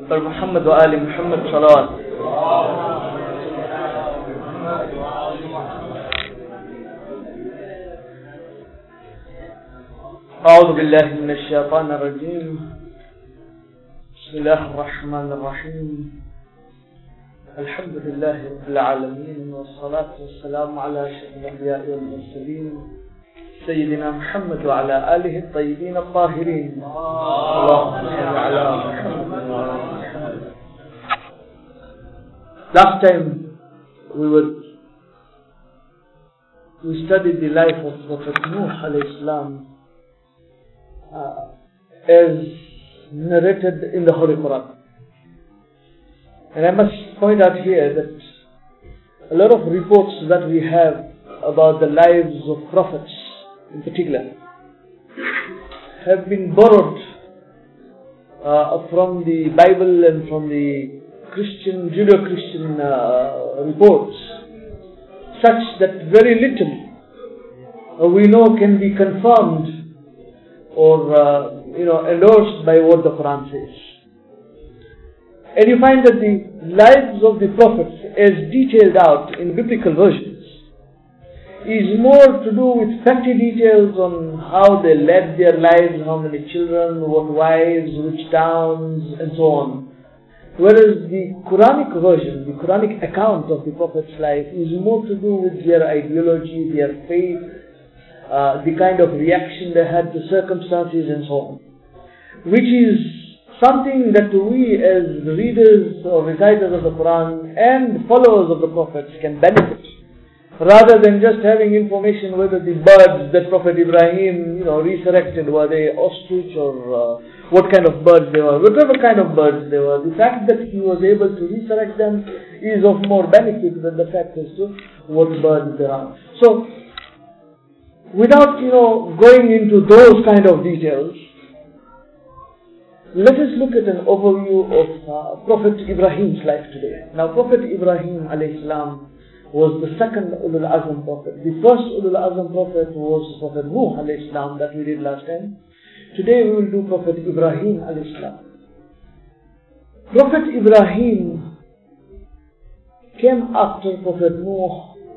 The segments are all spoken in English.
पर मोहम्मद व आले मोहम्मद सलावत। أعوذ بالله من الشيطان الرجيم. بسم الله الرحمن الرحيم. الحمد لله رب العالمين، والصلاة والسلام على أشرف الأنبياء والمرسلين سيدنا محمد وعلى آله الطيبين الطاهرين. اللهم صل على محمد وعلى آل محمد. Last time we studied the life of Prophet Nuh alayhi salam as narrated in the Holy Quran. And I must point out here that a lot of reports that we have about the lives of prophets in particular have been borrowed from the Bible and from the Judeo-Christian reports, such that very little we know can be confirmed or endorsed by what the Quran says. And you find that the lives of the prophets, as detailed out in biblical versions, is more to do with facty details on how they led their lives, how many children, what wives, which towns, and so on. Whereas the Quranic version, the Quranic account of the prophet's life, is more to do with their ideology, their faith, the kind of reaction they had to circumstances, and so on. Which is something that we as readers or reciters of the Quran and followers of the prophets can benefit, rather than just having information whether the birds that Prophet Ibrahim resurrected, were they ostrich or what kind of birds they were. Whatever kind of birds they were, the fact that he was able to resurrect them is of more benefit than the fact as to what birds they are. So, without going into those kind of details, let us look at an overview of Prophet Ibrahim's life today. Now, Prophet Ibrahim alayhi salam was the second Ulul Azm Prophet. The first Ulul Azm Prophet was Prophet Nuh alayhi salam that we did last time. Today we will do Prophet Ibrahim alayhi salam. Prophet Ibrahim came after Prophet Nuh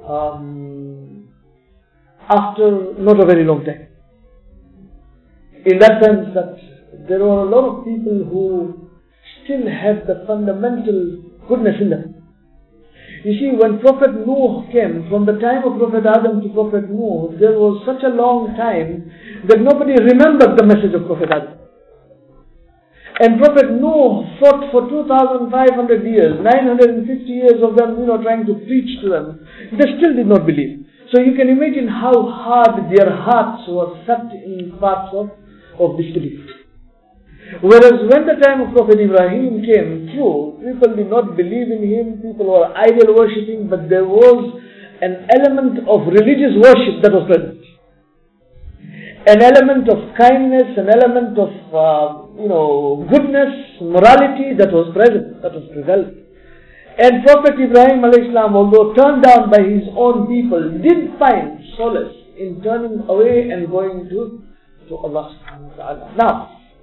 after not a very long time. In that sense that there were a lot of people who still had the fundamental goodness in them. You see, when Prophet Nuh came, from the time of Prophet Adam to Prophet Nuh, there was such a long time that nobody remembered the message of Prophet Adam. And Prophet Nuh fought for 2,500 years, 950 years of them, trying to preach to them. They still did not believe. So you can imagine how hard their hearts were set in parts of disbelief. Whereas when the time of Prophet Ibrahim came through, people did not believe in him, people were idol worshipping, but there was an element of religious worship that was present. An element of kindness, an element of, goodness, morality that was present, that was prevalent. And Prophet Ibrahim alayhi salam, although turned down by his own people, did find solace in turning away and going to Allah subhanahu wa ta'ala. Now,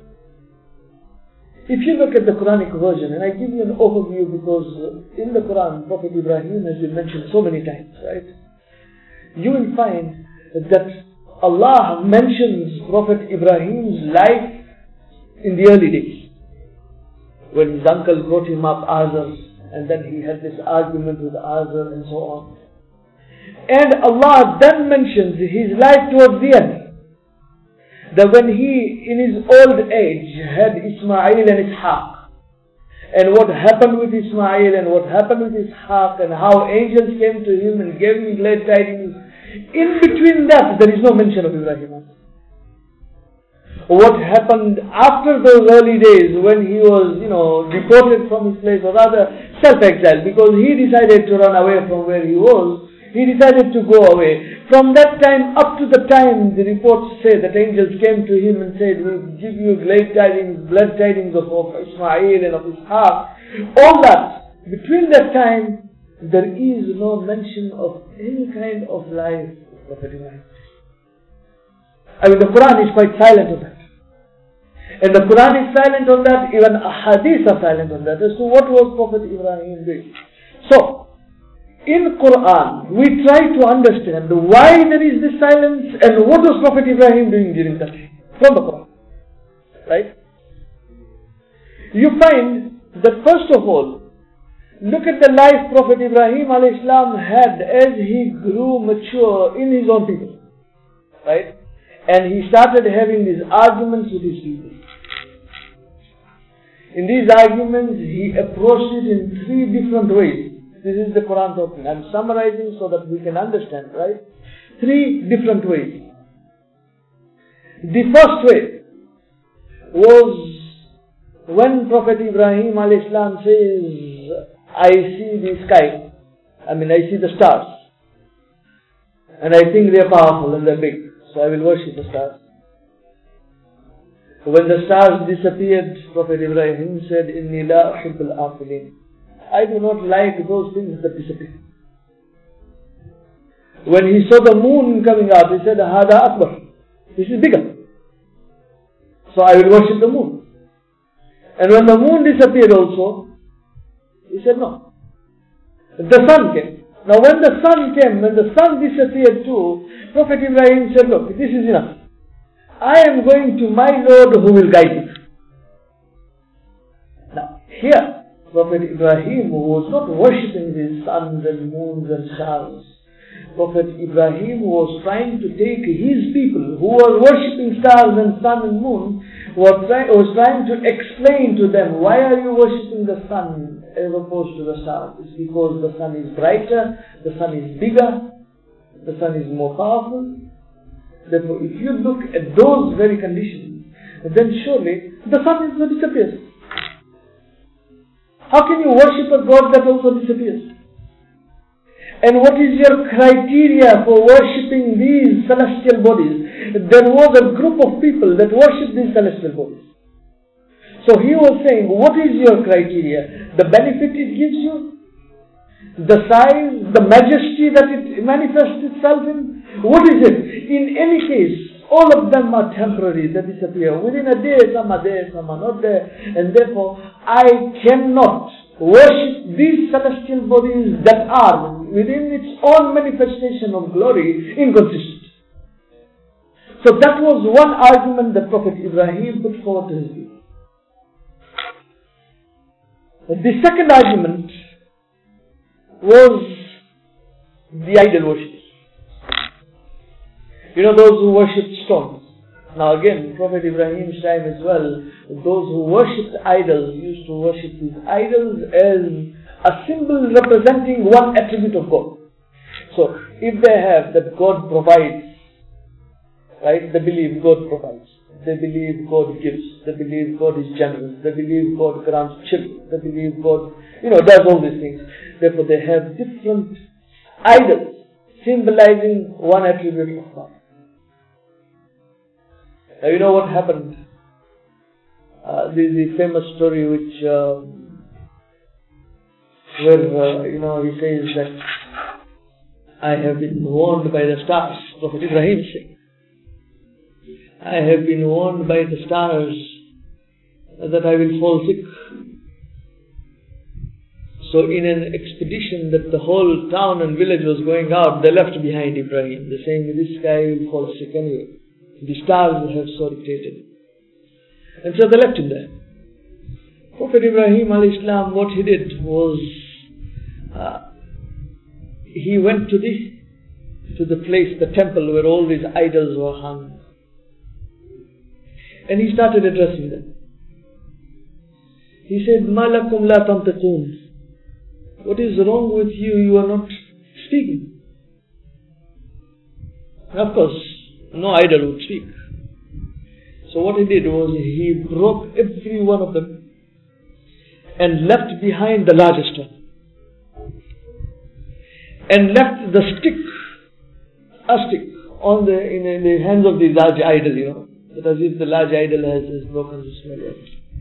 if you look at the Quranic version, and I give you an overview because in the Quran, Prophet Ibrahim has been mentioned so many times, right? You will find that Allah mentions Prophet Ibrahim's life in the early days. When his uncle brought him up, Azar, and then he had this argument with Azar and so on. And Allah then mentions his life towards the end. That when he, in his old age, had Ismail and Ishaq, and what happened with Ismail and what happened with Ishaq, and how angels came to him and gave him glad tidings, in between that, there is no mention of Ibrahim. What happened after those early days when he was, deported from his place, or rather self-exiled, because he decided to run away from where he was, he decided to go away. From that time up to the time, the reports say that angels came to him and said, "We'll give you glad tidings of Ismail and of Ishaq." All that, between that time, there is no mention of any kind of life of Prophet Ibrahim. The Quran is quite silent on that. And the Quran is silent on that, even Hadith are silent on that, as to what was Prophet Ibrahim doing. So, in Quran, we try to understand why there is this silence and what was Prophet Ibrahim doing during that time. From the Quran. Right? You find that first of all, look at the life Prophet Ibrahim alayhi salam had as he grew mature in his own people. Right? And he started having these arguments with his people. In these arguments, he approached it in 3 different ways. This is the Quran talking. I'm summarizing so that we can understand, right? 3 different ways. The first way was when Prophet Ibrahim alayhi salam says, I see the sky, I see the stars, and I think they're powerful and they're big, so I will worship the stars. When the stars disappeared, Prophet Ibrahim said, Inni la uhibbul afilin. I do not like those things that disappear. When he saw the moon coming out, he said, Hada akbar. This is bigger. So I will worship the moon. And when the moon disappeared also, he said no. The sun came. Now when the sun came, when the sun disappeared too, Prophet Ibrahim said, look, this is enough. I am going to my Lord who will guide me. Now here, Prophet Ibrahim was not worshipping these suns and moons and stars. Prophet Ibrahim was trying to take his people who were worshipping stars and sun and moon, was trying to explain to them, why are you worshipping the sun as opposed to the stars? It's because the sun is brighter, the sun is bigger, the sun is more powerful. Therefore, if you look at those very conditions, then surely the sun disappears. How can you worship a God that also disappears? And what is your criteria for worshipping these celestial bodies? There was a group of people that worshipped these celestial bodies. So he was saying, what is your criteria? The benefit it gives you? The size, the majesty that it manifests itself in? What is it? In any case, all of them are temporary, they disappear. Within a day, some are there, some are not there. And therefore, I cannot worship these celestial bodies that are, within its own manifestation of glory, inconsistent. So that was one argument that Prophet Ibrahim put forward to his people. The second argument was the idol worship. You know, those who worshipped stones. Now again, Prophet Ibrahim's time as well, those who worshipped idols used to worship these idols as a symbol representing one attribute of God. So, if they have that God provides, right, they believe God provides. They believe God gives. They believe God is generous. They believe God grants children. They believe God, does all these things. Therefore, they have different idols symbolizing one attribute of God. Now, you know what happened? There's the famous story where he says that I have been warned by the stars. Prophet Ibrahim said, I have been warned by the stars that I will fall sick. So in an expedition that the whole town and village was going out, they left behind Ibrahim. They're saying, this guy will fall sick anyway. The stars have so dictated. And so they left him there. Prophet Ibrahim alayhi salam, what he did was, he went to the place, the temple where all these idols were hung. And he started addressing them. He said, "Ma lakum la tantiqun." What is wrong with you? You are not speaking. And of course, no idol would speak. So what he did was he broke every one of them and left behind the largest one. And left the stick, a stick, in the hands of the large idol, But as if the large idol has broken the smell.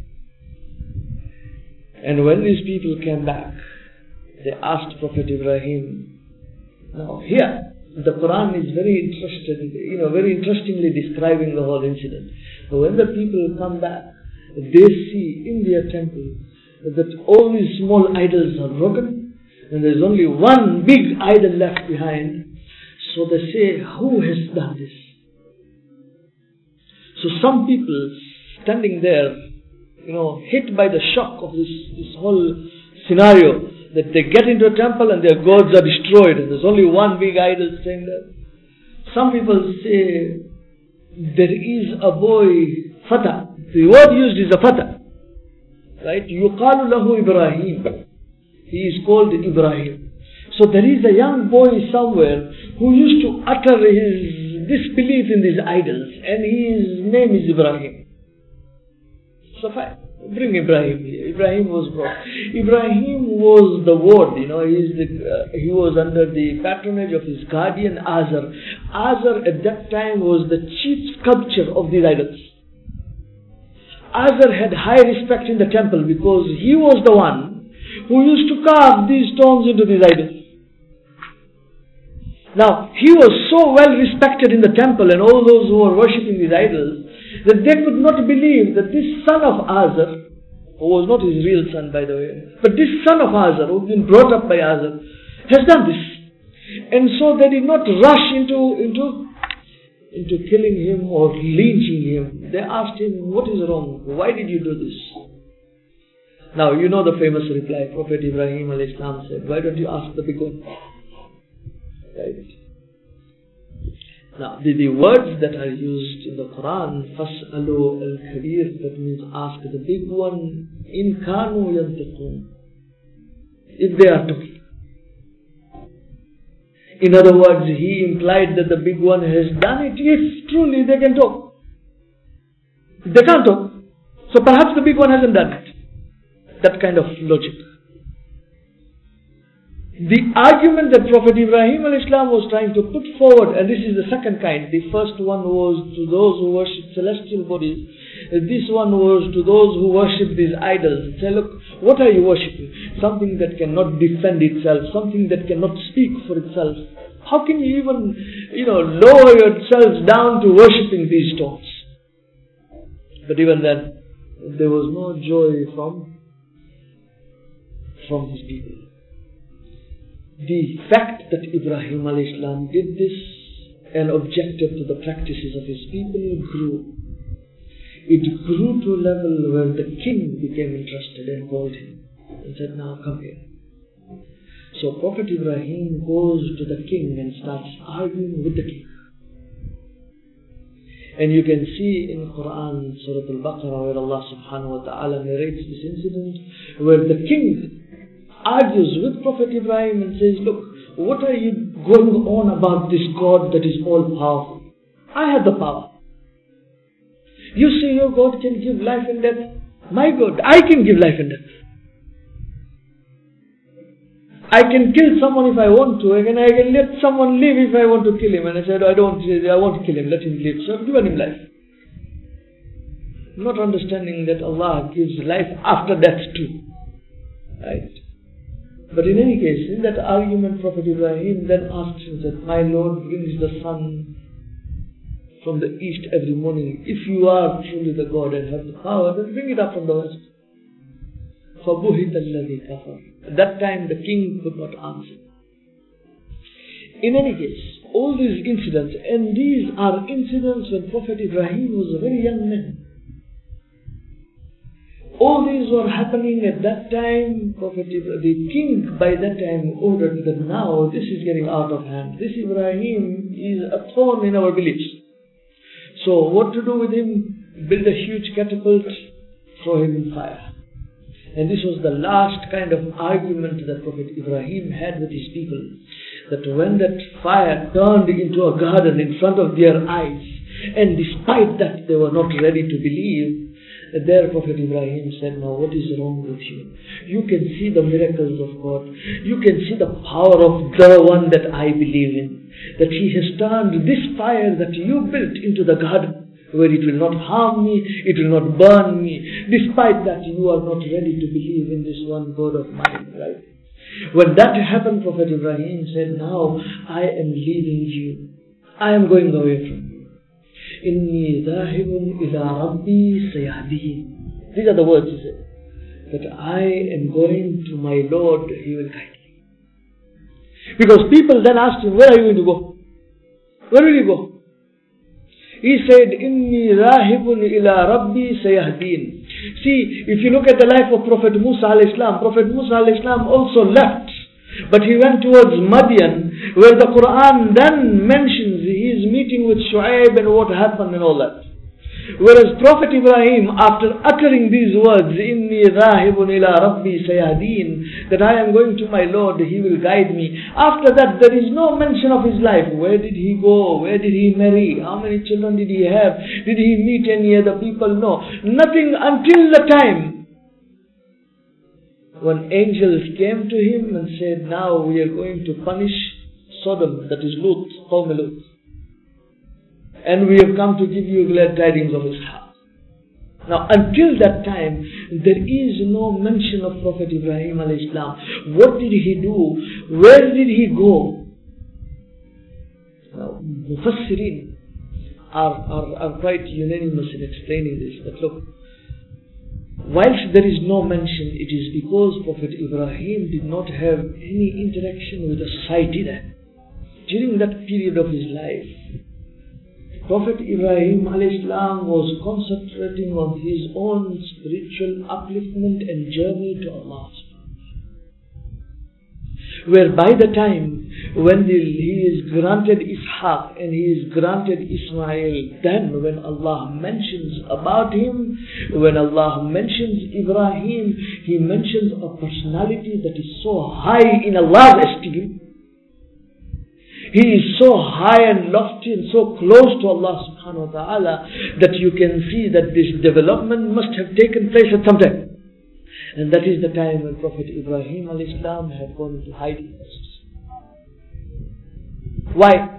And when these people came back, they asked Prophet Ibrahim, now here, The Quran is very very interestingly describing the whole incident. So when the people come back, they see in their temple that all these small idols are broken, and there is only one big idol left behind. So they say, who has done this? So some people standing there, hit by the shock of this whole scenario, that they get into a temple and their gods are destroyed and there's only one big idol staying there. Some people say there is a boy, Fata. The word used is a Fata. Right? يُقَالُ لَهُ Ibrahim. He is called Ibrahim. So there is a young boy somewhere who used to utter his disbelief in these idols, and his name is Ibrahim. So fine. Bring Ibrahim here. Ibrahim was brought. Ibrahim was the ward, he was under the patronage of his guardian Azar. Azar at that time was the chief sculptor of these idols. Azar had high respect in the temple because he was the one who used to carve these stones into these idols. Now, he was so well respected in the temple and all those who were worshipping these idols that they could not believe that this son of Azar, who was not his real son by the way, but this son of Azar, who had been brought up by Azar, has done this. And so they did not rush into killing him or lynching him. They asked him, what is wrong? Why did you do this? Now, you know the famous reply. Prophet Ibrahim alayhi salam said, why don't you ask the big one? Right? Now, the words that are used in the Quran, فَاسْأَلُوا الْكَبِيرِ, that means ask the big one, إِن كَانُوا يَنْتِقُونَ, if they are talking. In other words, he implied that the big one has done it if truly they can talk. They can't talk. So perhaps the big one hasn't done it. That kind of logic. The argument that Prophet Ibrahim al-Islam was trying to put forward, and this is the second kind. The first one was to those who worship celestial bodies. This one was to those who worship these idols. Say, look, what are you worshipping? Something that cannot defend itself, something that cannot speak for itself. How can you even, lower yourselves down to worshipping these stones? But even then, there was no joy from his people. The fact that Ibrahim al-Islam did this and objected to the practices of his people grew. It grew to a level where the king became interested and called him and said, now come here. So Prophet Ibrahim goes to the king and starts arguing with the king. And you can see in Quran, Surah Al-Baqarah, where Allah subhanahu wa ta'ala narrates this incident, where the king argues with Prophet Ibrahim and says, look, what are you going on about this God that is all powerful? I have the power. You say your God can give life and death. My God, I can give life and death. I can kill someone if I want to, and I can let someone live if I want to kill him. And I said, I want to kill him, let him live. So I've given him life. Not understanding that Allah gives life after death too. Right? But in any case, in that argument, Prophet Ibrahim then asks him that, my Lord brings the sun from the east every morning. If you are truly the God and have the power, then bring it up from the west. فَبُهِتَ الَّذِي كَفَرَ. At that time, the king could not answer. In any case, all these incidents, and these are incidents when Prophet Ibrahim was a very young man. All these were happening at that time. The king by that time ordered that now this is getting out of hand. This Ibrahim is a thorn in our beliefs. So what to do with him? Build a huge catapult, throw him in fire. And this was the last kind of argument that Prophet Ibrahim had with his people. That when that fire turned into a garden in front of their eyes, and despite that they were not ready to believe, there Prophet Ibrahim said, now what is wrong with you? You can see the miracles of God. You can see the power of the one that I believe in. That he has turned this fire that you built into the garden, where it will not harm me, it will not burn me. Despite that, you are not ready to believe in this one God of mine, right? When that happened, Prophet Ibrahim said, now I am leaving you. I am going away from you. Inni dhahibun ila rabbi sayahdin. These are the words he said. That I am going to my Lord, He will guide me. Because people then asked him, where are you going to go? Where will you go? He said, Inni rahibun ila rabbi sayahdin. See, if you look at the life of Prophet Musa alayhi salam, Prophet Musa alayhi salam also left. But he went towards Madian, where the Quran then mentions his meeting with Shu'aib and what happened and all that. Whereas Prophet Ibrahim, after uttering these words, Inni rahibun ila rabbi sayahdin, that I am going to my Lord, He will guide me. After that, there is no mention of his life. Where did he go? Where did he marry? How many children did he have? Did he meet any other people? No. Nothing until the time when angels came to him and said, now we are going to punish Sodom, that is Lut, Qawm Lut. And we have come to give you glad tidings of Ishaq. Now, until that time, there is no mention of Prophet Ibrahim alayhi salam. What did he do? Where did he go? Now, Mufassirin are quite unanimous in explaining this. But look, whilst there is no mention, it is because Prophet Ibrahim did not have any interaction with the society there. During that period of his life, Prophet Ibrahim alayhi salam was concentrating on his own spiritual upliftment and journey to Allah. Where by the time when he is granted Ishaq and he is granted Ismail, then when Allah mentions about him, when Allah mentions Ibrahim, He mentions a personality that is so high in Allah's esteem. He is so high and lofty and so close to Allah subhanahu wa ta'ala that you can see that this development must have taken place at some time. And that is the time when Prophet Ibrahim alayhi salam had gone into hiding places. Why?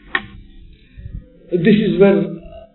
This is where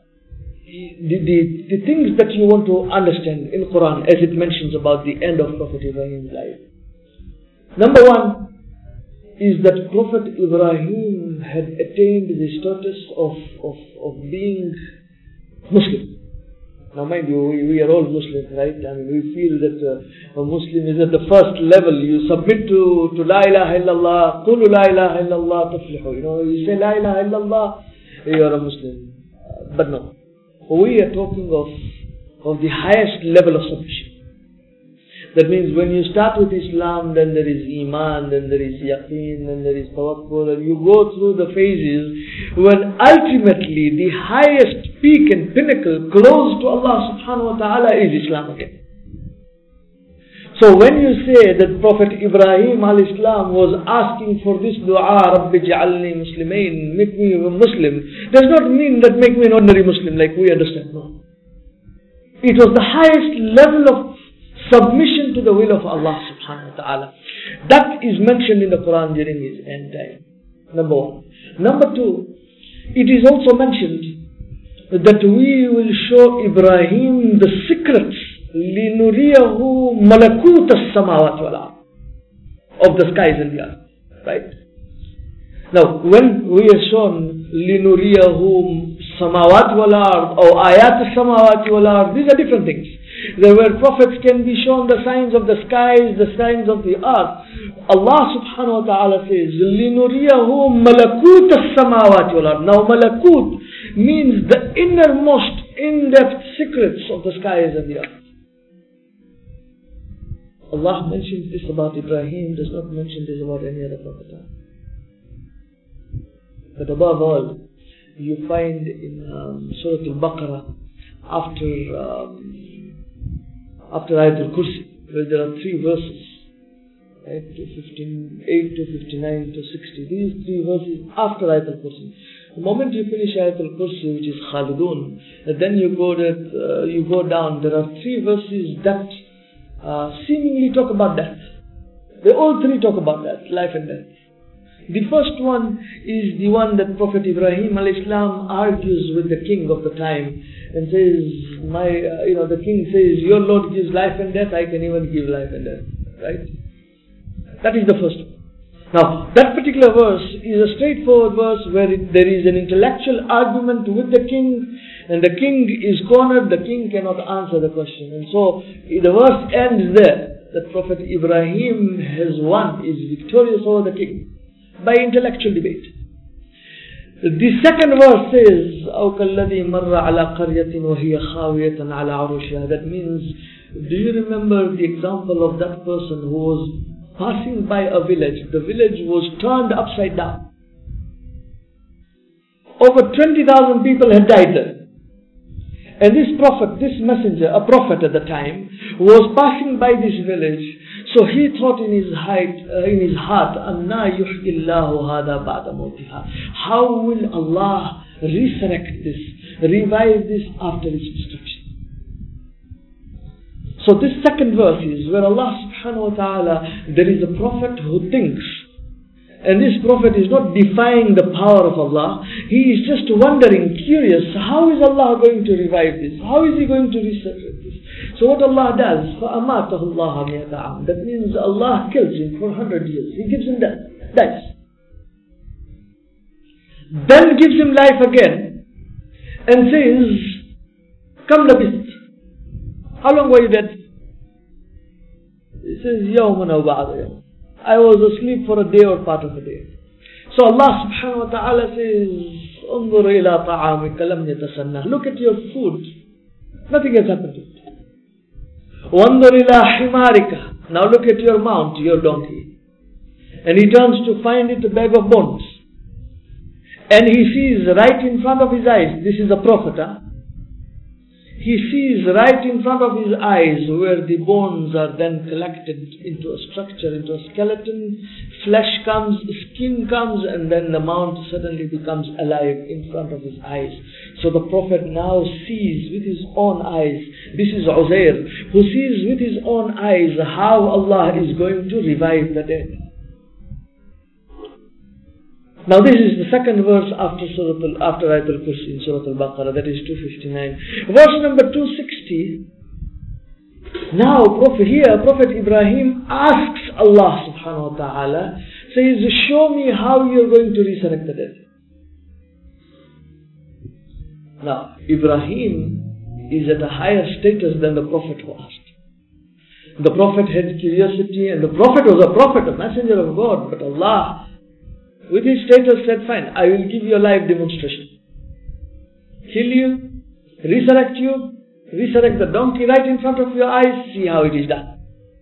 the things that you want to understand in Quran as it mentions about the end of Prophet Ibrahim's life. Number one is that Prophet Ibrahim had attained the status of being Muslim. Now mind you, we are all Muslims, right? I mean, we feel that a Muslim is at the first level. You submit to La ilaha illallah, Qulu La ilaha illallah tuflihu. You say La ilaha illallah, you are a Muslim. But no. We are talking of the highest level of submission. That means when you start with Islam, then there is Iman, then there is Yaqeen, then there is Tawakkul, and you go through the phases when ultimately the highest peak and pinnacle close to Allah subhanahu wa ta'ala is Islam again. So when you say that Prophet Ibrahim alayhi salam was asking for this dua, Rabbi ja'alni muslimain, make me a Muslim, does not mean that make me an ordinary Muslim like we understand. No. It was the highest level of submission to the will of Allah subhanahu wa ta'ala. That is mentioned in the Quran during his end time. Number one. Number two, it is also mentioned that we will show Ibrahim the secrets لِنُرِيَهُ مَلَكُوتَ السَّمَاوَاتِ وَالْأَرْضِ of the skies and the earth. Right? Now, when we are shown لِنُرِيَهُ samawat wal ard or ayat samawat wal ard, these are different things. There where prophets can be shown the signs of the skies, the signs of the earth. Allah subhanahu wa ta'ala says, لِنُرِيَهُ مَلَكُوتَ السَّمَاوَاتِ وَالْأَرْضِ. Now malakut means the innermost, in-depth secrets of the skies and the earth. Allah mentions this about Ibrahim, does not mention this about any other prophet. But above all, you find in Surah Al-Baqarah, after Ayat Al-Kursi, where there are 3 verses, right, 58 to 59 to 60. These 3 verses after Ayat Al-Kursi. The moment you finish Ayat Al-Kursi, which is Khalidun, then you go down. There are 3 verses that seemingly talk about death. They all 3 talk about that, life and death. The first one is the one that Prophet Ibrahim alayhi salam argues with the king of the time and says, the king says, your Lord gives life and death, I can even give life and death. Right? That is the first one. Now, that particular verse is a straightforward verse where there is an intellectual argument with the king, and the king is cornered, the king cannot answer the question. And so, the verse ends there, that Prophet Ibrahim has won, is victorious over the king, by intellectual debate. The second verse says, أَوْ كَالَّذِي مَرَّ عَلَى قَرْيَةٍ وَهِيَ خَاوِيَةً عَلَى عُرُوشِهَا. That means, do you remember the example of that person who was passing by a village? The village was turned upside down. Over 20,000 people had died there. And this prophet, this messenger, a prophet at the time, was passing by this village. So he thought in his heart, أَنَّا يُحْيِي اللَّهُ هَذَا بَعْدَ مَوْتِهَا. How will Allah resurrect this, revive this after its destruction? So this second verse is where Allah subhanahu wa ta'ala, there is a prophet who thinks. And this prophet is not defying the power of Allah. He is just wondering, curious, how is Allah going to revive this? How is He going to resurrect this? So what Allah does, فَأَمَاتَهُ اللَّهَ مِئَةَ عَامٍ. That means Allah kills him for 100 years. He gives him death, dies. Then gives him life again and says, Kam labist. How long were you dead? He says, يَوْمًا أَوْ بَعْضَ يَوْمٍ. I was asleep for a day or part of a day. So Allah subhanahu wa ta'ala says, انظر إلى طعامك لم يتسنه. Look at your food. Nothing has happened to it. وانظر إلى حمارك. Now look at your mount, your donkey. And he turns to find it a bag of bones. And he sees right in front of his eyes, this is a prophet, he sees right in front of his eyes where the bones are then collected into a structure, into a skeleton. Flesh comes, skin comes, and then the mount suddenly becomes alive in front of his eyes. So the Prophet now sees with his own eyes, this is Uzair, who sees with his own eyes how Allah is going to revive the dead. Now this is the second verse after Ayatul Kursi in Surah Al-Baqarah, that is 259. Verse number 260. Now Prophet Ibrahim asks Allah subhanahu wa ta'ala, says, show me how you are going to resurrect the dead. Now Ibrahim is at a higher status than the Prophet who asked. The Prophet had curiosity, and the Prophet was a prophet, a messenger of God, but Allah with his status said, fine, I will give you a live demonstration. Kill you, resurrect the donkey right in front of your eyes, see how it is done.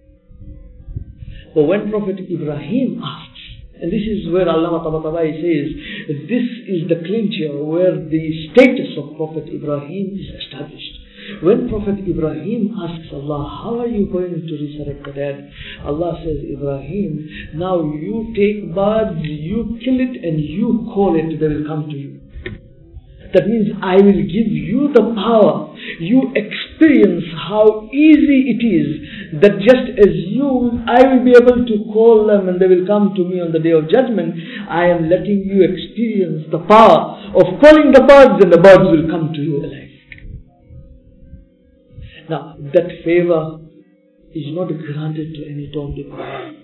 But when Prophet Ibrahim asks, and this is where Allama Tabatabai says, this is the clincher where the status of Prophet Ibrahim is established. When Prophet Ibrahim asks Allah, how are you going to resurrect the dead? Allah says, Ibrahim, now you take birds, you kill it and you call it, they will come to you. That means I will give you the power. You experience how easy it is that just as I will be able to call them and they will come to me on the day of judgment, I am letting you experience the power of calling the birds and the birds will come to you alive. Now, that favor is not granted to any Tom, Dick, or Harry.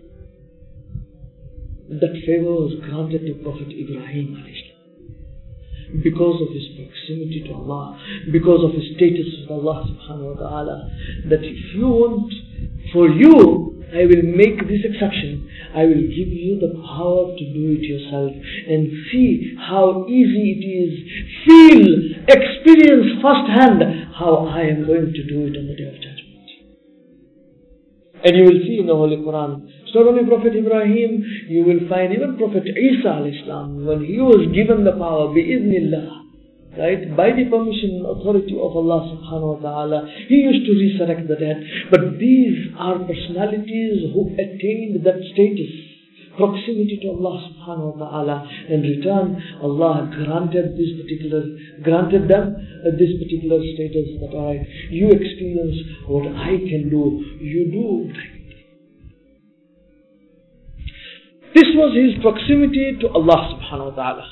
That favor was granted to Prophet Ibrahim because of his proximity to Allah, because of his status with Allah subhanahu wa ta'ala, that if you want, for you, I will make this exception. I will give you the power to do it yourself and see how easy it is. Feel, experience firsthand how I am going to do it on the day of judgment. And you will see in the Holy Quran, it's not only Prophet Ibrahim, you will find even Prophet Isa alayhi salam, when he was given the power, bi'idhnillah, right, by the permission and authority of Allah subhanahu wa ta'ala, he used to resurrect the dead. But these are personalities who attained that status, proximity to Allah subhanahu wa ta'ala. In return, Allah granted them this particular status, that alright, you experience what I can do, you do what I can do. This was his proximity to Allah subhanahu wa ta'ala.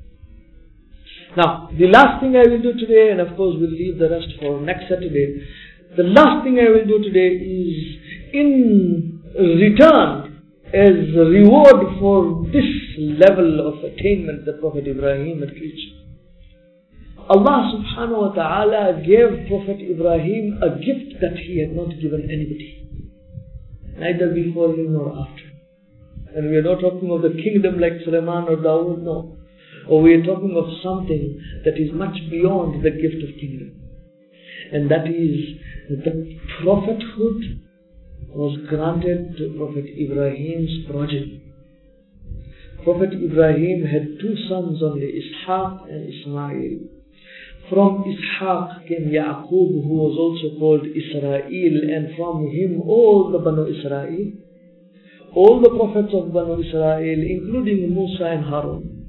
Now, the last thing I will do today, and of course we'll leave the rest for next Saturday, the last thing I will do today is, in return, as a reward for this level of attainment that Prophet Ibrahim had reached. Allah subhanahu wa ta'ala gave Prophet Ibrahim a gift that he had not given anybody, neither before him nor after. And we are not talking of the kingdom like Sulaiman or Dawood, no. Or we are talking of something that is much beyond the gift of kingdom. And that is the prophethood was granted to Prophet Ibrahim's progeny. Prophet Ibrahim had two sons only, Ishaq and Ismail. From Ishaq came Yaqub, who was also called Israel, and from him all the Banu Israel, all the prophets of Banu Israel, including Musa and Harun.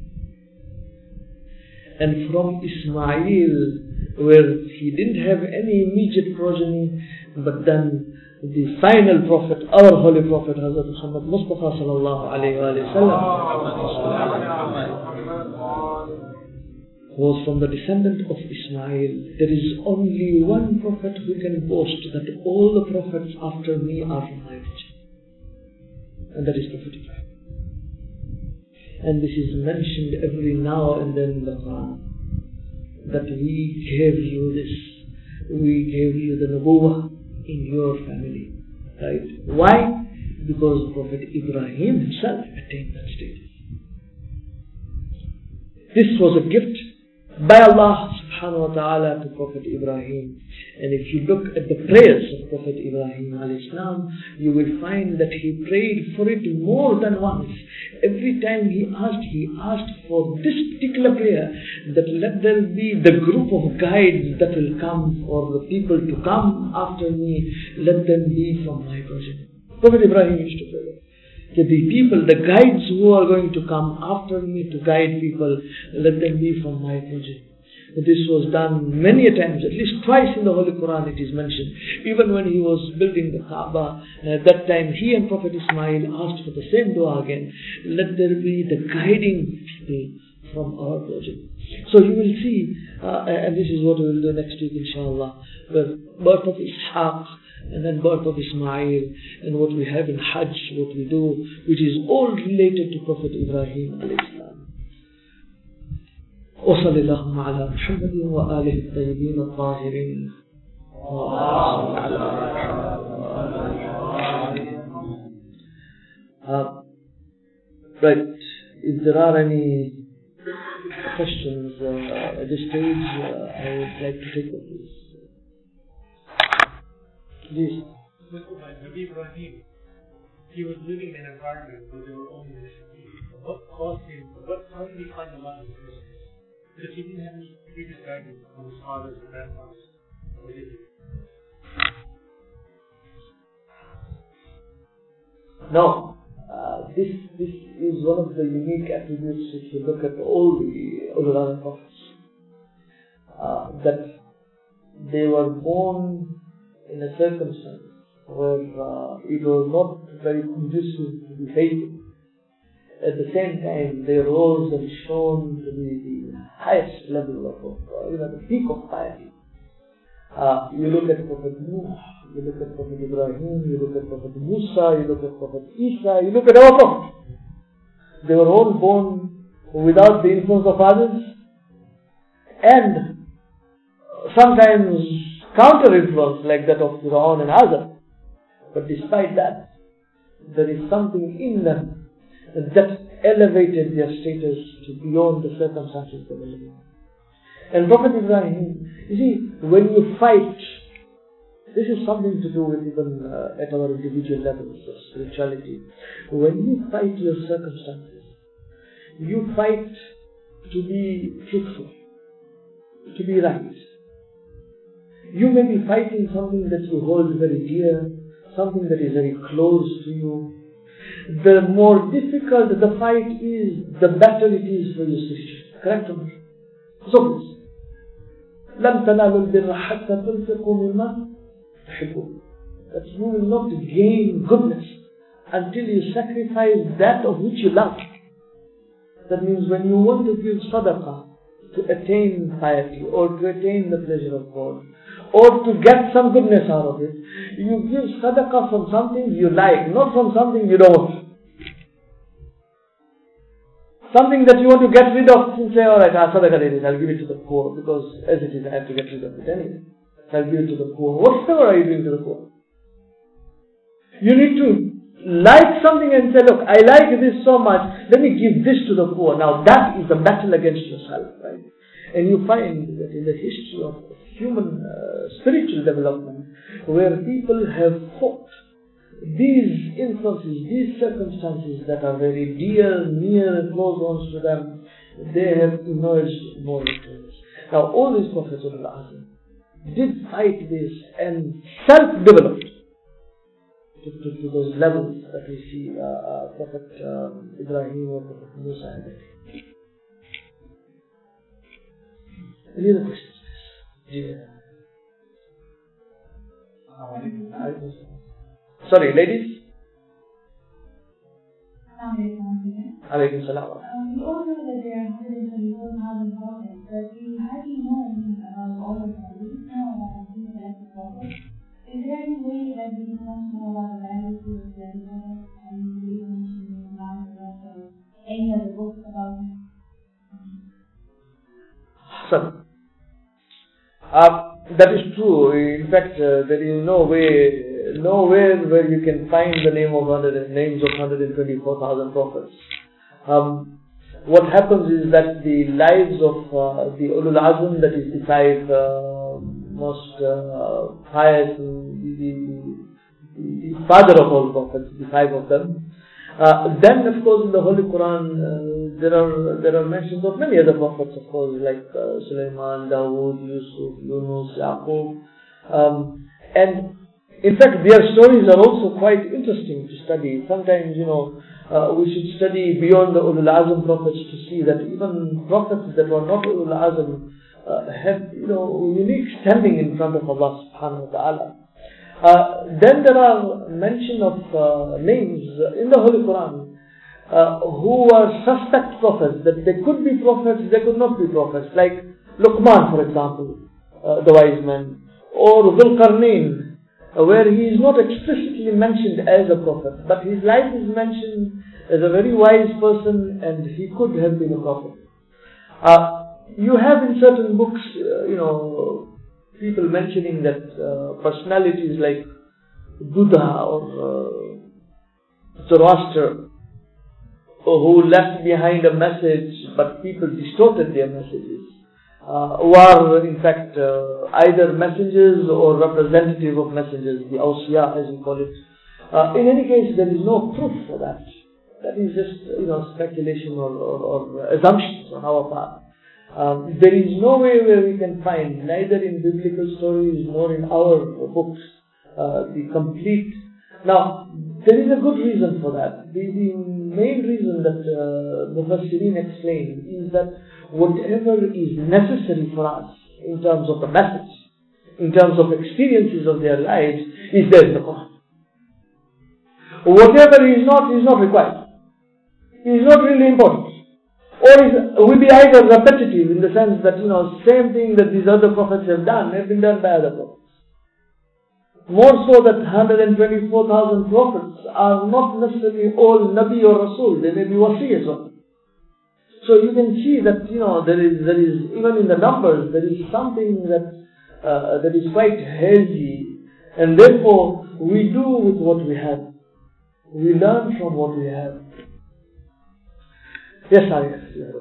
And from Ismail, where he didn't have any immediate progeny, but then the final prophet, our holy prophet, Hazrat Muhammad Mustafa sallallahu alayhi wa sallam, was from the descendant of Ismail. There is only one prophet who can boast that all the prophets after me are from my lineage, and that is Prophet Ibrahim. And this is mentioned every now and then in the Quran, that we gave you this, we gave you the Nubuwwah in your family. Right? Why? Because Prophet Ibrahim himself attained that status. This was a gift by Allah subhanahu wa ta'ala to Prophet Ibrahim. And if you look at the prayers of Prophet Ibrahim alayhi salam, you will find that he prayed for it more than once. Every time he asked for this particular prayer, that let there be the group of guides that will come, or the people to come after me, let them be from my progeny. Prophet Ibrahim used to pray that the people, the guides who are going to come after me to guide people, let them be from my progeny. This was done many a times, at least twice in the Holy Quran it is mentioned. Even when he was building the Kaaba, at that time he and Prophet Ismail asked for the same dua again. Let there be the guiding people from our progeny. So you will see, and this is what we will do next week inshallah, the birth of Ishaq, and then birth of Ismail, and what we have in Hajj, what we do, which is all related to Prophet Ibrahim alayhi salam. وصلى اللهم على محمد وآله الطيبين الطاهرين. Right, if there are any questions at this stage, I would like to take them, please. Please. Nabi Ibrahim, he was living in an environment where there were only Muslims. What caused him, how did he find Allah in the first place? Because he didn't have any previous guidance from his fathers and grandfathers. Or did he? No. This is one of the unique attributes if you look at all the other prophets. That they were born in a circumstance where it was not very conducive to be faithful. At the same time, they rose and shone to be the highest level of, the peak of piety. You look at Prophet Nuh, you look at Prophet Ibrahim, you look at Prophet Musa, you look at Prophet Isa, you look at our Prophet. They were all born without the influence of others, and sometimes counter-influence like that of Fir'aun and others. But despite that, there is something in them that elevated their status to beyond the circumstances they were living. And Prophet Ibrahim, you see, when you fight, this is something to do with even at our individual levels of spirituality. When you fight your circumstances, you fight to be truthful, to be right. You may be fighting something that you hold very dear, something that is very close to you. The more difficult the fight is, the better it is for your spirituality. Correct or not? So please. لَن تَنَالُوا الْبِرَّ حَتَّى تُنْفِقُوا مِمَّا تُحِبُّونَ. That you will not gain goodness until you sacrifice that of which you love. That means when you want to give sadaqah to attain piety or to attain the pleasure of God, or to get some goodness out of it, you give sadaqah from something you like, not from something you don't want. something that you want to get rid of, you say, alright, sadaqah it is, I'll give it to the poor, because as it is, I have to get rid of it anyway. So I'll give it to the poor. What favor are you doing to the poor? You need to like something and say, look, I like this so much, let me give this to the poor. Now that is a battle against yourself, right? And you find that in the history of human spiritual development, where people have fought these influences, these circumstances that are very dear, near and close ones to them, they have emerged more victorious. Now all these prophets of Allah did fight this and self-developed to those levels that we see Prophet Ibrahim or Prophet Musa and any other questions? Sorry, ladies? Alaykum salam. We all know that there are 124,000 prophets, but we hardly know about all of them. We don't know about who the prophets. Is there any way that we can know about the biography of the prophets and we mention or any other books about them? That is true. In fact, there is nowhere where you can find the names of 124,000 prophets. What happens is that the lives of the Ulul Azm, that is the five most pious, the father of all prophets, the five of them. Then, of course, in the Holy Quran, there are mentions of many other prophets, of course, like Sulaiman, Dawood, Yusuf, Yunus, Yaqub. And in fact, their stories are also quite interesting to study. Sometimes, we should study beyond the Ulul Azm prophets to see that even prophets that were not Ulul Azm have, unique standing in front of Allah subhanahu wa ta'ala. Then there are mention of names in the Holy Quran who are suspect prophets, that they could be prophets, they could not be prophets, like Luqman, for example, the wise man, or Dhul Qarnayn, where he is not explicitly mentioned as a prophet, but his life is mentioned as a very wise person and he could have been a prophet. You have in certain books, people mentioning that personalities like Buddha or Zoroaster, who left behind a message but people distorted their messages, were in fact either messengers or representative of messengers, the Awsiya as we call it. In any case, there is no proof for that. That is just speculation or assumptions on our part. There is no way where we can find, neither in biblical stories nor in our books, the complete. Now, there is a good reason for that. The main reason that Mufassirin explain is that whatever is necessary for us in terms of the message, in terms of experiences of their lives, is there in the Quran. Whatever is not required. Is not really important. Or will be either repetitive in the sense that, same thing that these other prophets have been done by other prophets. More so that 124,000 prophets are not necessarily all Nabi or Rasul. They may be Wasi as well. So you can see that, there is, even in the numbers, there is something that is quite hazy. And therefore, we do with what we have. We learn from what we have. Yes, Arif.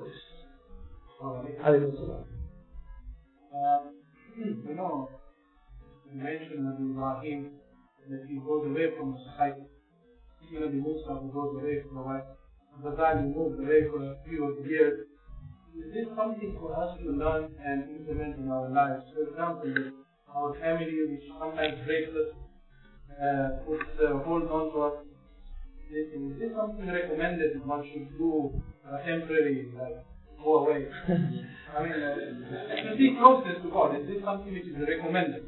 You mentioned that Ibrahim, that he goes away from society. Nabi Musa goes away from the West. Ghazali moved away for a few years. Is this something for us to learn and implement in our lives? For example, our family, which sometimes breaks us, hold on to us. Is this something recommended one should do temporarily, go away? I mean, to seek closeness to God, is this something which is recommended?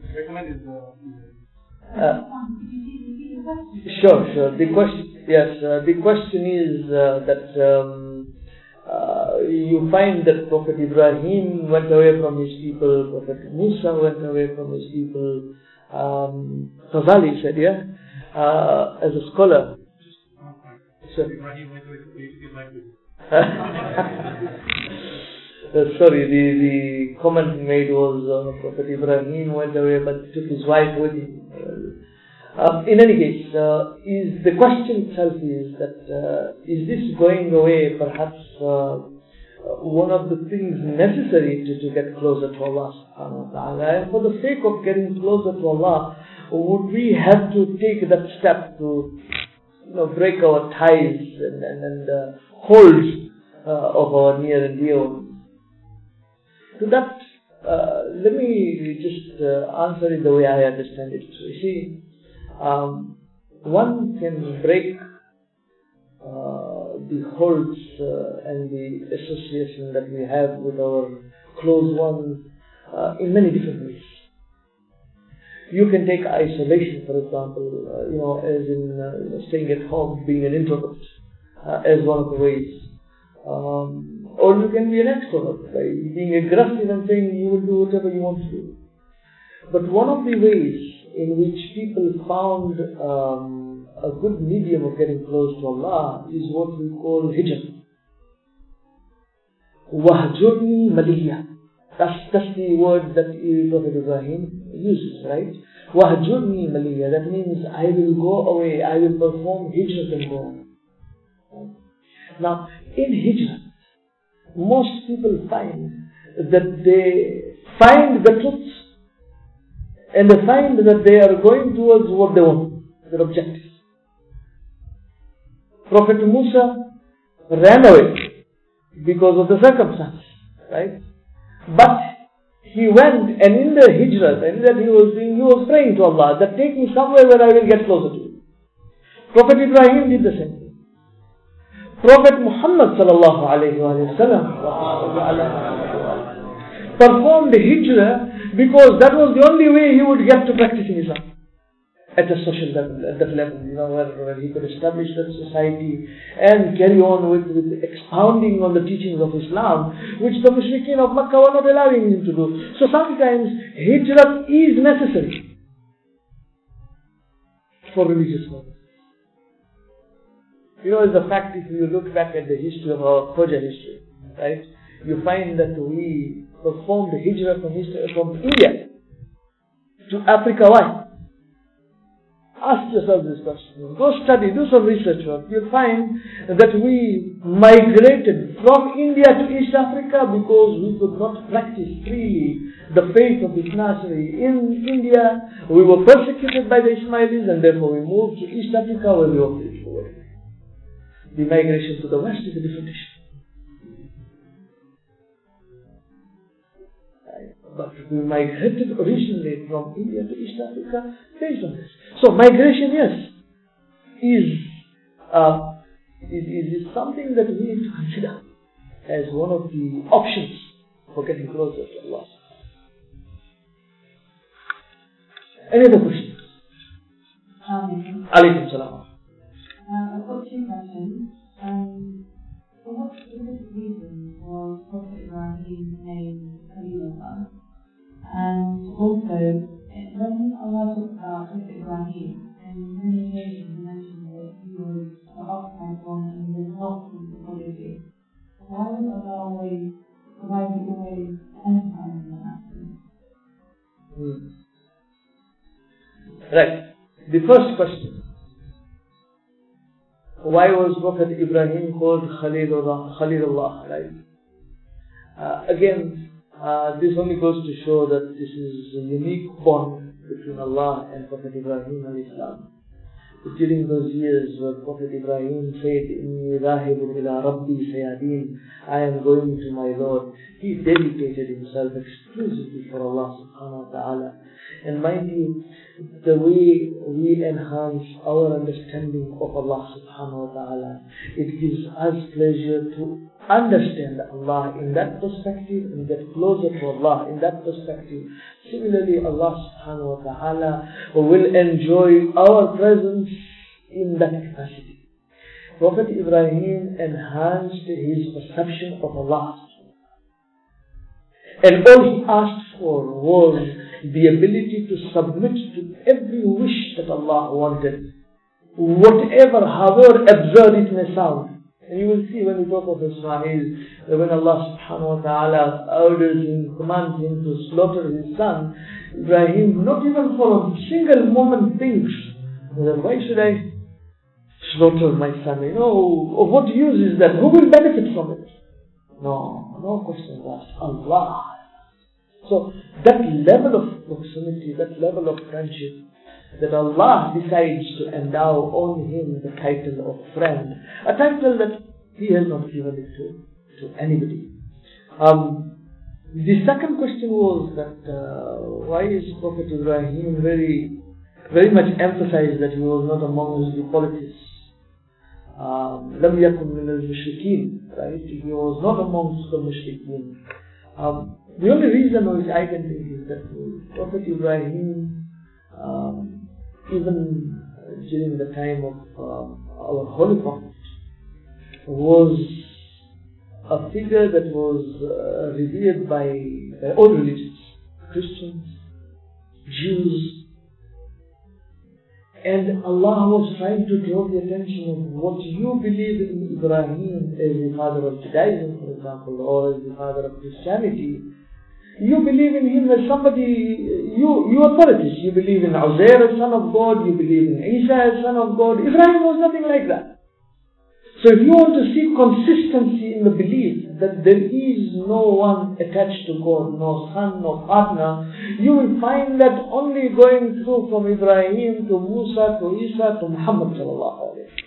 Sure. The question is that you find that Prophet Ibrahim went away from his people, Prophet Musa went away from his people. Ghazali said, as a scholar. Ibrahim went away to his language. Sorry, the comment made was Prophet Ibrahim went away but took his wife with him. In any case, the question itself is that is this going away perhaps one of the things necessary to get closer to Allah subhanahu wa ta'ala? And for the sake of getting closer to Allah, would we have to take that step to break our ties and hold of our near and dear ones? To that, let me just answer it the way I understand it. You see, one can break the holds and the association that we have with our close ones in many different ways. You can take isolation, for example, as in staying at home, being an introvert, as one of the ways. Or you can be an extrovert by being aggressive and saying you will do whatever you want to do. But one of the ways in which people found a good medium of getting close to Allah is what we call hijr. Wahjurni maliya. That's the word that Prophet Ibrahim uses, right? Wahjurni maliya. That means I will go away, I will perform hijr and go. Now, in hijr, most people find that they find the truth and they find that they are going towards what they want, their objectives. Prophet Musa ran away because of the circumstance, right? But he went, and in the hijrah that he was doing, he was praying to Allah that take me somewhere where I will get closer to you. Prophet Ibrahim did the same thing. Prophet Muhammad sallallahu alayhi wa sallam performed hijrah because that was the only way he would get to practicing Islam at a social level, at that level, where he could establish that society and carry on with expounding on the teachings of Islam, which the mushrikeen of Makkah were not allowing him to do. So sometimes hijrah is necessary for religious purposes. As a fact, if you look back at the history of our Khoja history, right, you find that we performed hijrah from India to Africa. Why? Ask yourself this question. Go study, do some research work. You'll find that we migrated from India to East Africa because we could not practice freely the faith of Islam. In India, we were persecuted by the Ismailis, and therefore we moved to East Africa where we were free. The migration to the West is a different issue. But we migrated originally from India to East Africa based on this. So migration, yes, is something that we need to consider as one of the options for getting closer to Allah. Any other questions? Alaykum salam. I've got two questions. For what specific reason was Prophet Ibrahim named Khalilullah? And also, when Allah talks about Prophet Ibrahim, in many occasions he mentioned that he was an upright one and was not from the prodigy. Why would Allah always emphasize that? Right. The first question. Why was Prophet Ibrahim called Khalilullah, right? Again, this only goes to show that this is a unique bond between Allah and Prophet Ibrahim alayhi. During those years where Prophet Ibrahim said, Inni rahibun ila Rabbi sayadin, I am going to my Lord, he dedicated himself exclusively for Allah subhanahu wa ta'ala. And mind you, the way we enhance our understanding of Allah subhanahu wa ta'ala, it gives us pleasure to understand Allah in that perspective and get closer to Allah in that perspective. Similarly, Allah subhanahu wa ta'ala will enjoy our presence in that capacity. Prophet Ibrahim enhanced his perception of Allah. And all he asked for was the ability to submit to every wish that Allah wanted. Whatever, however absurd it may sound, And you will see when we talk of Ismail, that when Allah subhanahu wa ta'ala orders him, commands him to slaughter his son, Ibrahim, not even for a single moment thinks, well, why should I slaughter my son? Of what use is that? Who will benefit from it? No question asked. Allah. So that level of proximity, that level of friendship, that Allah decides to endow on him the title of friend, a title that He has not given it to anybody. The second question was that why is Prophet Ibrahim very, very much emphasized that he was not amongst the polytheists? لم يكن من المشركين, right? He was not amongst the mushrikeen. The only reason which I can think is that Prophet Ibrahim, even during the time of our Holy Prophet, was a figure that was revered by all religions, Christians, Jews, and Allah was trying to draw the attention of what you believe in Ibrahim as the father of Judaism, for example, or as the father of Christianity. You believe in him as somebody, you are polytheists. You believe in Uzair as son of God, you believe in Isa as son of God. Ibrahim was nothing like that. So if you want to see consistency in the belief that there is no one attached to God, no son, no partner, you will find that only going through from Ibrahim to Musa to Isa to Muhammad sallallahu alayhi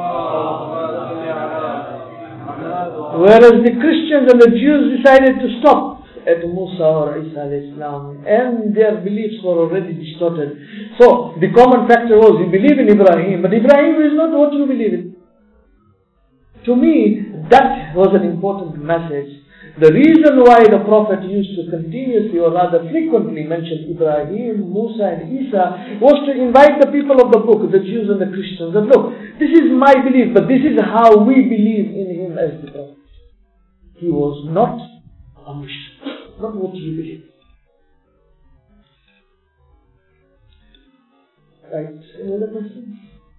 wa. Whereas the Christians and the Jews decided to stop at Musa or Isa alayhi salam, and their beliefs were already distorted. So the common factor was you believe in Ibrahim, but Ibrahim is not what you believe in. To me, that was an important message. The reason why the Prophet used to continuously or rather frequently mention Ibrahim, Musa and Isa was to invite the people of the book, the Jews and the Christians, that look, this is my belief, but this is how we believe in him as the Prophet. He was not a mushrik, not what you believe. Right, any other questions?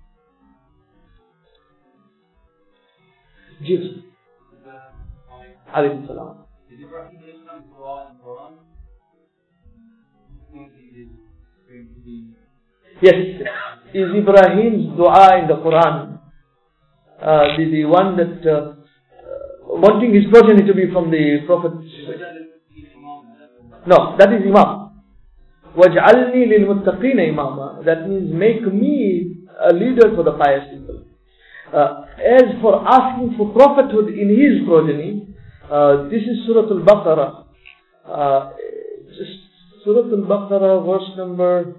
Jews. Alayhi salam. Is Ibrahim mentioned in Quran? Yes. Is Ibrahim's dua in the Quran the one that wanting his progeny to be from the Prophet? No, that is Imam. وَاجْعَلْنِي لِلْمُتَّقِينَ إِمَامًا. That means make me a leader for the pious people. As for asking for prophethood in his progeny, this is Surah Al-Baqarah. Surah Al-Baqarah, verse number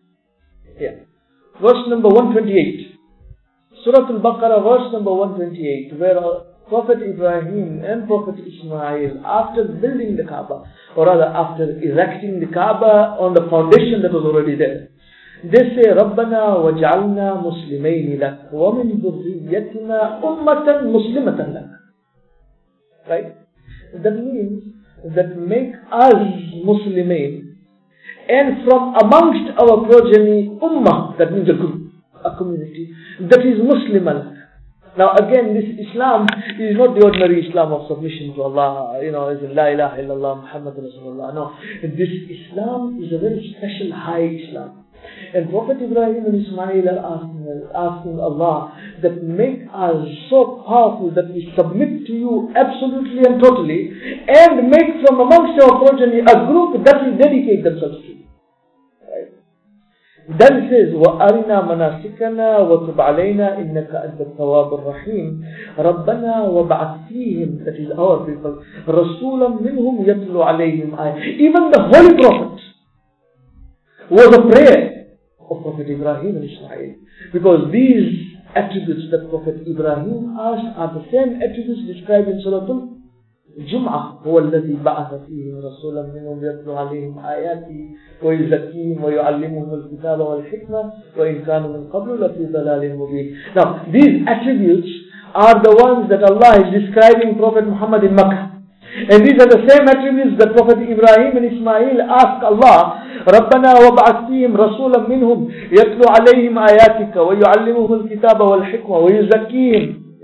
128. Surah Al-Baqarah, verse number 128, where Prophet Ibrahim and Prophet Ismail, after building the Kaaba, or rather after erecting the Kaaba on the foundation that was already there, they say, رَبَّنَا وَجْعَلْنَا مُسْلِمَيْنِ لَكَ وَمِنْ ذُرِّيَّتِنَا أُمَّةً مُسْلِمَةً لَكَ. Right? That means that make us Muslimin, and from amongst our progeny, ummah, that means a group, a community, that is Muslim. Now again, this Islam is not the ordinary Islam of submission to Allah, as in La ilaha illallah Muhammad Rasulullah. No, this Islam is a very special high Islam. And Prophet Ibrahim and Ismail are asking Allah that make us so powerful that we submit to you absolutely and totally, and make from amongst our progeny a group that will dedicate themselves to you. Right? Then it says, وَأَرِنَا مَنَاسِكَنَا وَتُبْ عَلَيْنَا إِنَّكَ أَنْتَ التَّوَّابُ الرَّحِيمُ رَبَّنَا وَبَعَثْ فِيهِمْ, that is our people, رَسُولًا مِّنْهُمْ يَتْلُو عَلَيْهِمْ آيَاتِكَ. Even the Holy Prophet was a prayer of Prophet Ibrahim and Ismail, because these attributes that Prophet Ibrahim asked are the same attributes described in Surah Al-Jum'ah. هو الذي بعث فيهم رسولا منهم يتلو عليهم آياته ويزكيهم ويعلمهم الكتاب والحكمة وإن كانوا من قبل لفي ضلال مبين. Now these attributes are the ones that Allah is describing Prophet Muhammad in Makkah. And these are the same attributes that Prophet Ibrahim and Ismail asked Allah, رَبَّنَا وَبَعَثْ فِيهِمْ رَسُولًا مِّنْهُمْ يَتْلُو عَلَيْهِمْ آيَاتِكَ وَيُعَلِّمُهُمُ الْكِتَابَ وَالْحِكْمَةَ وَيُزَكِّيهِمْ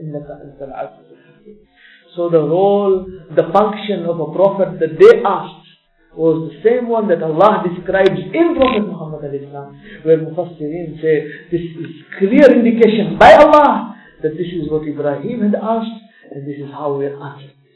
إِنَّكَ أَنْتَ الْعَزِيزُ الْحَكِيمُ. So the role, the function of a prophet that they asked was the same one that Allah describes in Prophet Muhammad al-Islam, where Mufassirin say this is clear indication by Allah that this is what Ibrahim had asked and this is how we are answering this.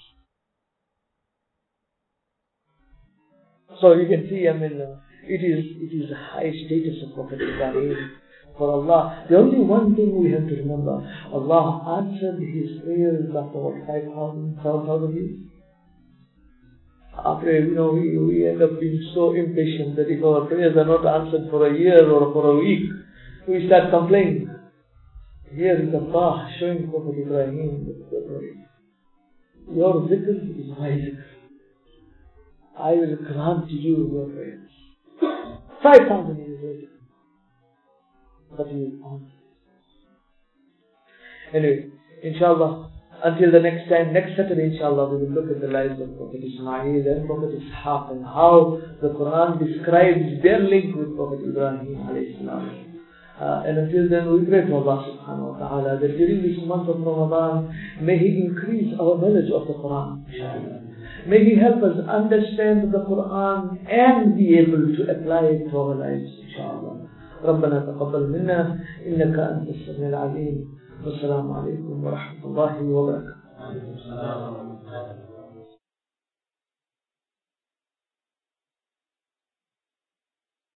So you can see, it is a high status of Prophet Ibrahim for Allah. The only one thing we have to remember, Allah answered his prayers after what, 5,000, 7,000 years? After, we end up being so impatient that if our prayers are not answered for a year or for a week, we start complaining. Here is Allah showing Prophet Ibrahim that your zikr is my zikr. I will grant you your prayers. 5,000 years later. But you answer. Anyway, inshallah, until the next time, next Saturday, inshallah, we will look at the lives of Prophet Ismail and Prophet Ishaq and how the Quran describes their link with Prophet Ibrahim alayhi salam. And until then, we pray to Allah subhanahu wa ta'ala that during this month of Ramadan, may He increase our knowledge of the Quran, inshallah. May He help us understand the Quran and be able to apply it to our lives, inshallah. ربنا تقبل منا إنك أنت السميع العليم والسلام عليكم ورحمة الله وبركاته.